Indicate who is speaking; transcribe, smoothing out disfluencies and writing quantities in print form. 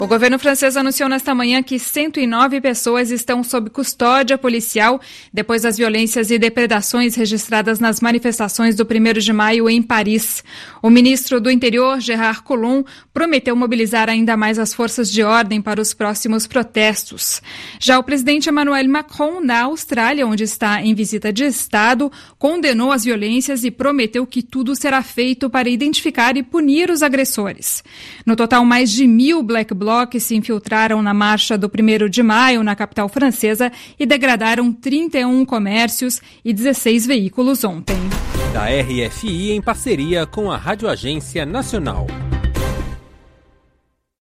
Speaker 1: O governo francês anunciou nesta manhã que 109 pessoas estão sob custódia policial depois das violências e depredações registradas nas manifestações do 1º de maio em Paris. O ministro do Interior, Gérard Collomb, prometeu mobilizar ainda mais as forças de ordem para os próximos protestos. Já o presidente Emmanuel Macron, na Austrália, onde está em visita de Estado, condenou as violências e prometeu que tudo será feito para identificar e punir os agressores. No total, mais de 1.000 Black Blocs se infiltraram na marcha do 1º de maio na capital francesa e degradaram 31 comércios e 16 veículos ontem.
Speaker 2: Da RFI em parceria com a Rádio Agência Nacional.